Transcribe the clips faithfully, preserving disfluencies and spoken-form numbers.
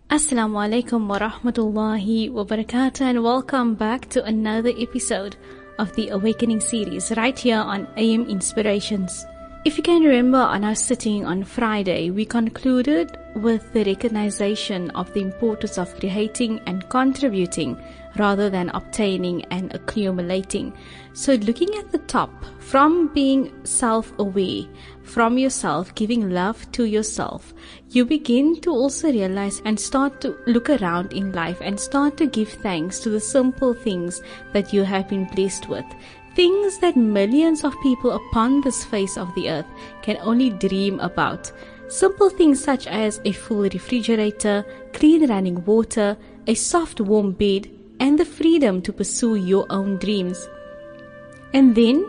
Assalamu alaikum wa rahmatullahi wa barakatuh, and welcome back to another episode of the Awakening series right here on A M Inspirations. If you can remember, on our sitting on Friday, we concluded with the recognition of the importance of creating and contributing rather than obtaining and accumulating. So looking at the top, from being self-aware, from yourself, giving love to yourself, you begin to also realize and start to look around in life and start to give thanks to the simple things that you have been blessed with. Things that millions of people upon this face of the earth can only dream about. Simple things such as a full refrigerator, clean running water, a soft warm bed, and the freedom to pursue your own dreams. And then,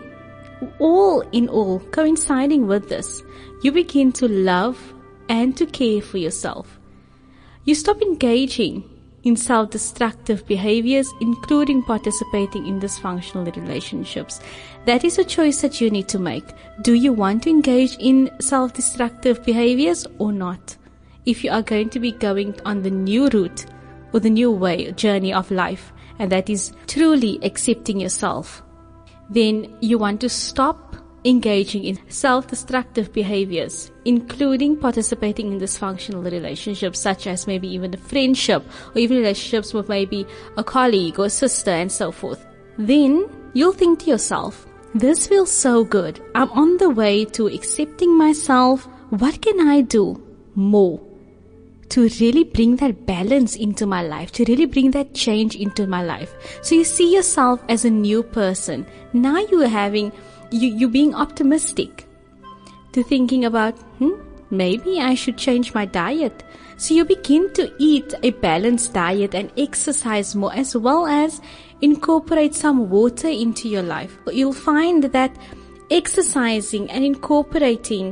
all in all, coinciding with this, you begin to love and to care for yourself. You stop engaging in self-destructive behaviors, including participating in dysfunctional relationships. That is a choice that you need to make. Do you want to engage in self-destructive behaviors or not? If you are going to be going on the new route or the new way, journey of life, and that is truly accepting yourself, then you want to stop engaging in self-destructive behaviors, including participating in dysfunctional relationships, such as maybe even a friendship or even relationships with maybe a colleague or a sister and so forth. Then you'll think to yourself, this feels so good. I'm on the way to accepting myself. What can I do more to really bring that balance into my life, to really bring that change into my life? So you see yourself as a new person. Now you're having You, you being optimistic to thinking about, hmm, maybe I should change my diet. So you begin to eat a balanced diet and exercise more, as well as incorporate some water into your life. You'll find that exercising and incorporating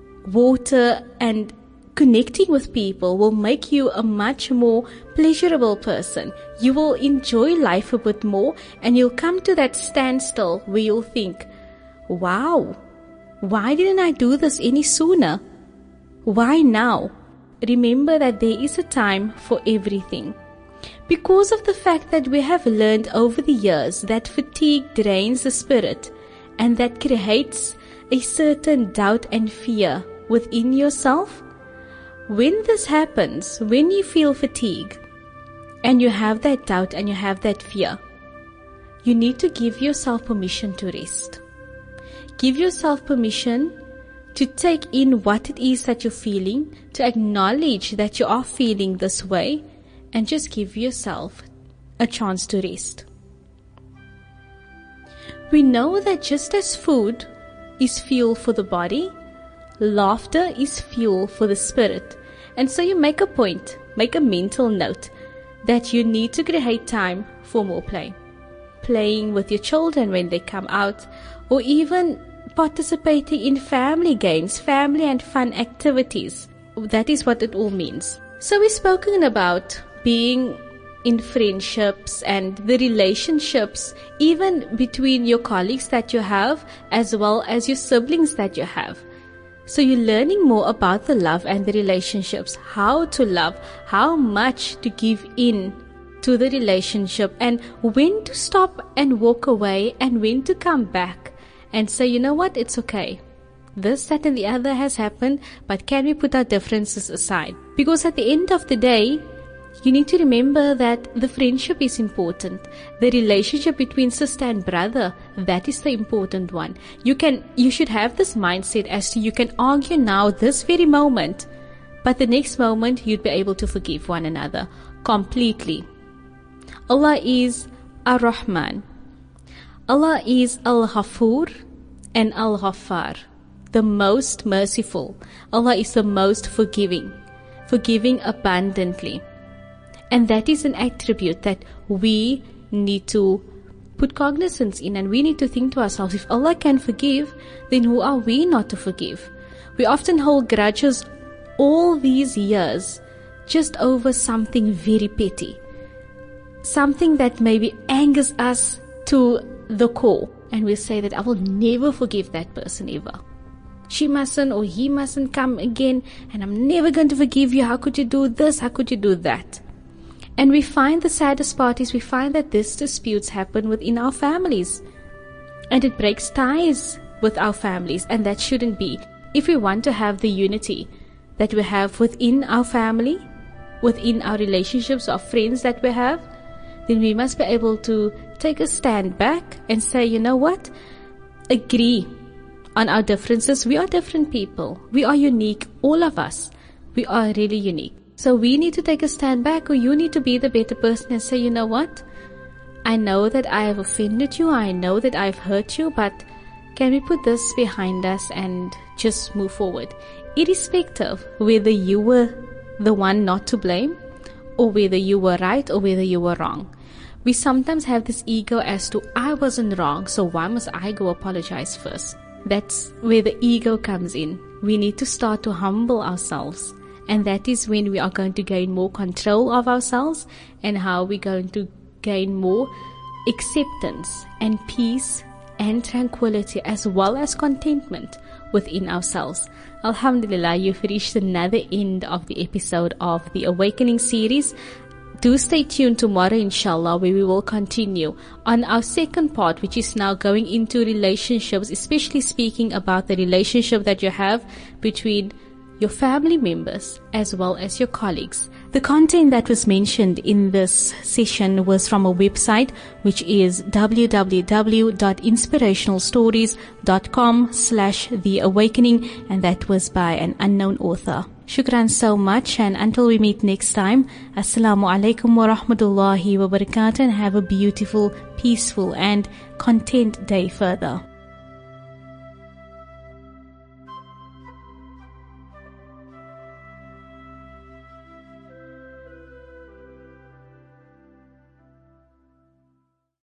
water and connecting with people will make you a much more pleasurable person. You will enjoy life a bit more, and you'll come to that standstill where you'll think, wow, why didn't I do this any sooner? Why now? Remember that there is a time for everything. Because of the fact that we have learned over the years that fatigue drains the spirit and that creates a certain doubt and fear within yourself, when this happens, when you feel fatigue and you have that doubt and you have that fear, you need to give yourself permission to rest. Give yourself permission to take in what it is that you're feeling, to acknowledge that you are feeling this way, and just give yourself a chance to rest. We know that just as food is fuel for the body, laughter is fuel for the spirit. And so you make a point, make a mental note that you need to create time for more play. Playing with your children when they come out, or even participating in family games, family and fun activities. That is what it all means. So we've spoken about being in friendships and the relationships, even between your colleagues that you have, as well as your siblings that you have. So you're learning more about the love and the relationships, how to love, how much to give in to the relationship, and when to stop and walk away and when to come back and say, you know what, it's okay. This, that and the other has happened, but can we put our differences aside? Because at the end of the day, you need to remember that the friendship is important. The relationship between sister and brother, that is the important one. You can, you should have this mindset as to you can argue now this very moment, but the next moment you'd be able to forgive one another completely. Allah is Ar-Rahman. Allah is Al-Ghafur and Al-Ghaffar, the most merciful. Allah is the most forgiving, forgiving abundantly. And that is an attribute that we need to put cognizance in, and we need to think to ourselves, if Allah can forgive, then who are we not to forgive? We often hold grudges all these years just over something very petty, something that maybe angers us to the core, and we say that I will never forgive that person ever. she mustn't or he mustn't come again, and I'm never going to forgive you. How could you do this? How could you do that? And we find the saddest part is we find that these disputes happen within our families. And it breaks ties with our families, and that shouldn't be. If we want to have the unity that we have within our family, within our relationships, our friends that we have, then we must be able to take a stand back and say, you know what? Agree on our differences. We are different people. We are unique. All of us. We are really unique. So we need to take a stand back, or you need to be the better person and say, you know what? I know that I have offended you. I know that I've hurt you, but can we put this behind us and just move forward? Irrespective whether you were the one not to blame, or whether you were right, or whether you were wrong. We sometimes have this ego as to, I wasn't wrong, so why must I go apologize first? That's where the ego comes in. We need to start to humble ourselves. And that is when we are going to gain more control of ourselves, and how we're going to gain more acceptance and peace and tranquility, as well as contentment within ourselves. Alhamdulillah, you've reached another end of the episode of the Awakening series. Do stay tuned tomorrow, inshallah, where we will continue on our second part, which is now going into relationships, especially speaking about the relationship that you have between your family members as well as your colleagues. The content that was mentioned in this session was from a website, which is w w w dot inspirational stories dot com slash the awakening, and that was by an unknown author. Shukran so much, and until we meet next time, Assalamu alaikum wa rahmatullahi wa barakatuh, and have a beautiful, peaceful and content day further.